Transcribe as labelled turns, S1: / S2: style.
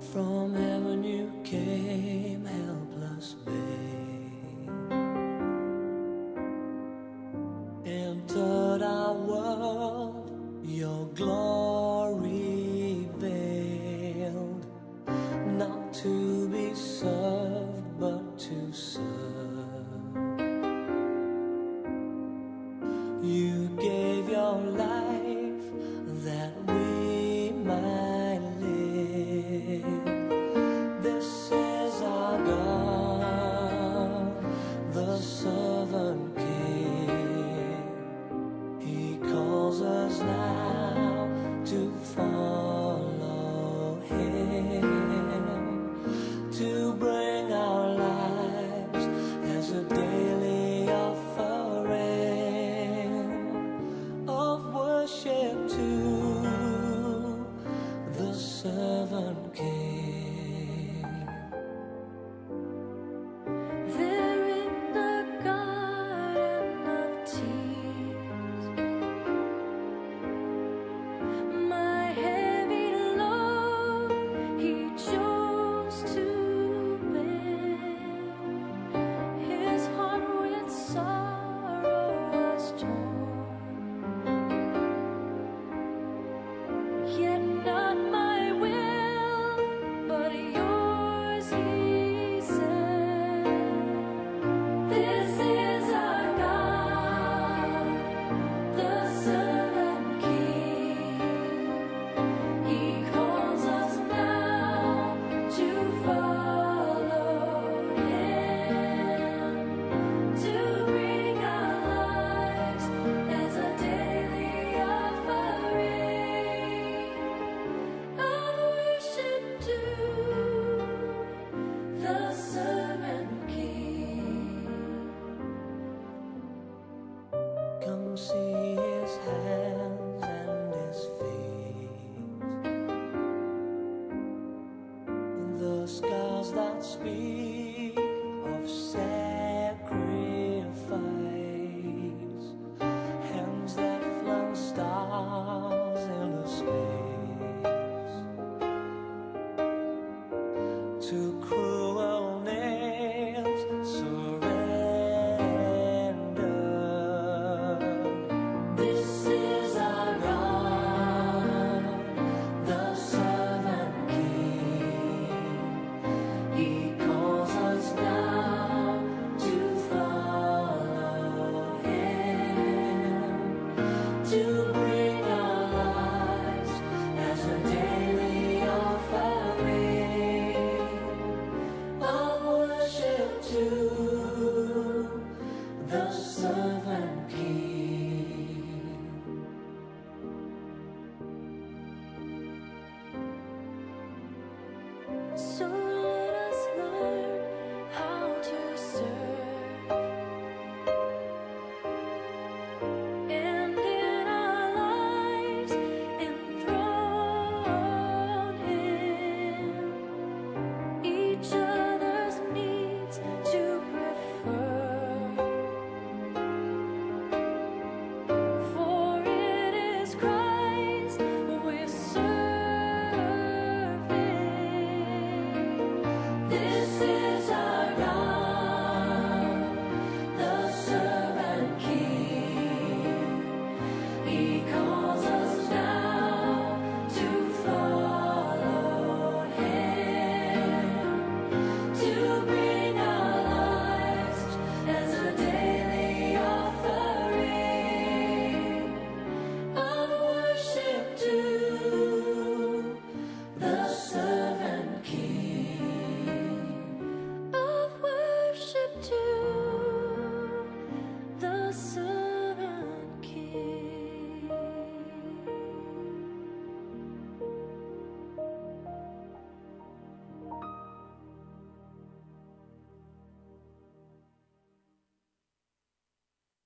S1: From heaven you came, helpless babe, entered our world, your glory veiled, not to be served but to serve. You gave your life that we might live. This is our God, the servant King. He calls us now to follow Him, to bring our lives as a daily offering of worship to the servant King.
S2: There in the garden of tears, my heavy load He chose to bear. His heart with sorrow was torn, yet not my will, but yours, He said. This is our God, the servant King. He calls us now to follow Him, to bring our lives as a daily offering of worship to the servant King.
S1: Come see His hands and His feet, the scars that speak